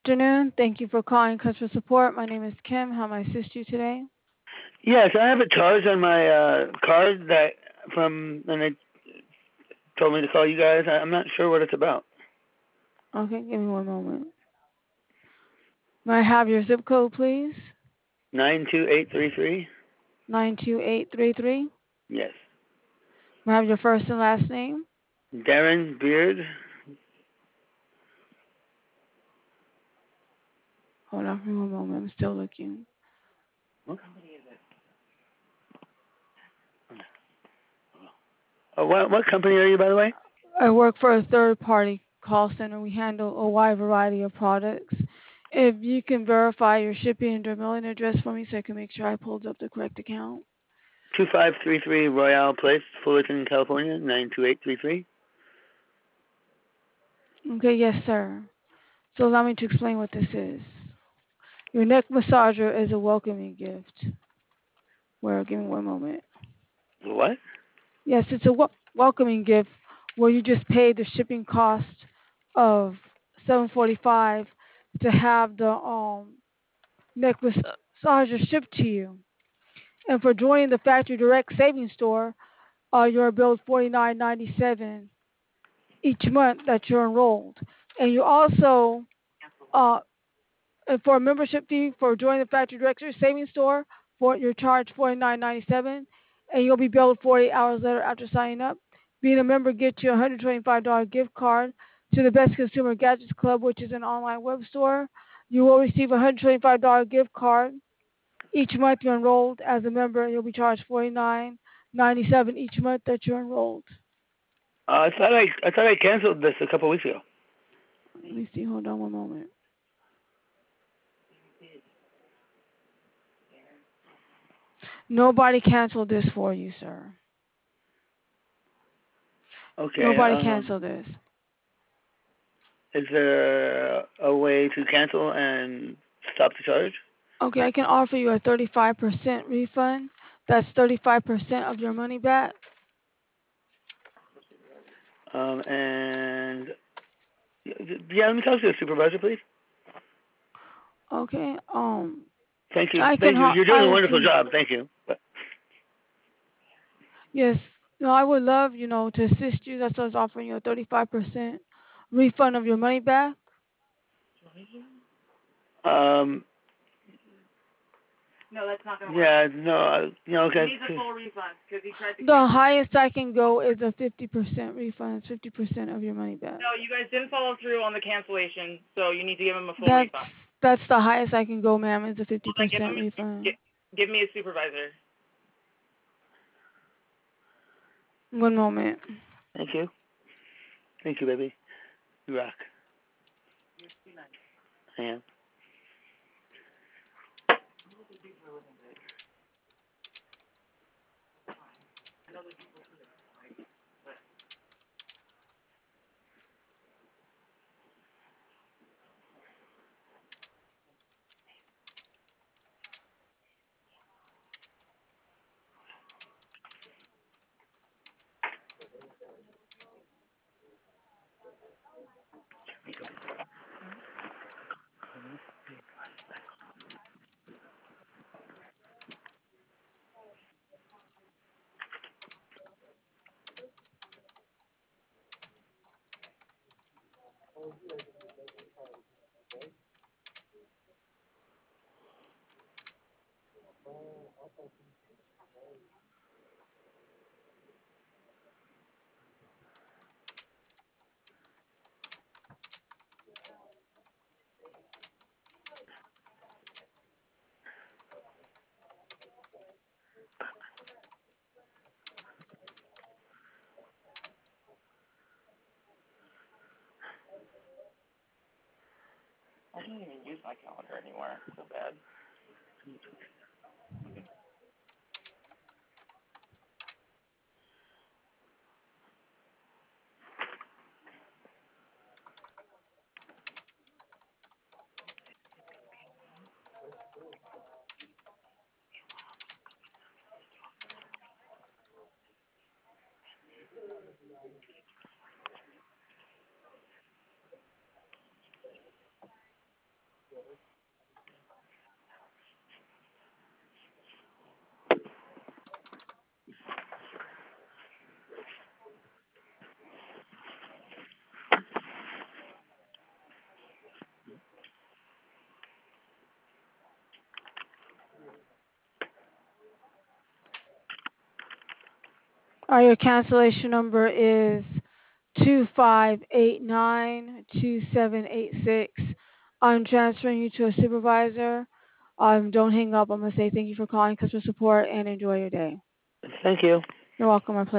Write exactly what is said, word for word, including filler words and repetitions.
Afternoon. Thank you for calling customer support. My name is Kim. How may I assist you today? Yes, I have a charge on my uh, card that from, and they told me to call you guys. I, I'm not sure what it's about. Okay, give me one moment. May I have your zip code, please? Nine two eight three three. nine two eight three three. Yes. May I have your first and last name? Darren Beard. Hold on for one moment. I'm still looking. What? Uh, what what company are you, by the way? I work for a third party call center. We handle a wide variety of products. If you can verify your shipping and mailing address for me so I can make sure I pulled up the correct account. Two five three three Royale Place, Fullerton, California. Nine two eight three three. Okay, yes, sir. So allow me to explain what this is. Your neck massager is a welcoming gift. Well, give me one moment. What? Yes, it's a wel- welcoming gift where you just pay the shipping cost of seven forty-five to have the um neck massager shipped to you. And for joining the Factory Direct Savings Store, uh, you're billed forty-nine ninety-seven each month that you're enrolled. And you also, uh, and for a membership fee for joining the Factory Direct Savings Store, for you're charged forty-nine ninety-seven, and you'll be billed forty hours later after signing up. Being a member gets you a one hundred twenty-five dollars gift card to the Best Consumer Gadgets Club, which is an online web store. You will receive a one hundred twenty-five dollars gift card each month you're enrolled as a member, and you'll be charged forty-nine ninety-seven each month that you're enrolled. Uh, I thought I I thought I canceled this a couple weeks ago. Let me see. Hold on one moment. Nobody canceled this for you, sir. Okay. Nobody Um, canceled this. is there a way to cancel and stop the charge? Okay, I can offer you a thirty-five percent refund. That's thirty-five percent of your money back. Um, and yeah, let me talk to the supervisor, please. Okay. Um, Thank you. I can. Thank you. ho- You're doing I a will wonderful please. job. Thank you. But Yes. No, I would love you know to assist you. That's why I was offering you a thirty-five percent refund of your money back. um, yeah, no, uh, you know, okay. The highest I can go is a fifty percent refund. It's fifty percent of your money back. No, you guys didn't follow through on the cancellation, so you need to give him a full That's refund. that's the highest I can go, ma'am. Is a fifty Well, then give percent him a, refund. gi- give me a supervisor. One moment. Thank you. Thank you, baby. You rock. I am. I don't even use my calendar anymore. So bad. Uh, your cancellation number is two five eight nine two seven eight six. I'm transferring you to a supervisor. Um, don't hang up. I'm gonna say thank you for calling customer support and enjoy your day. Thank you. You're welcome. My pleasure.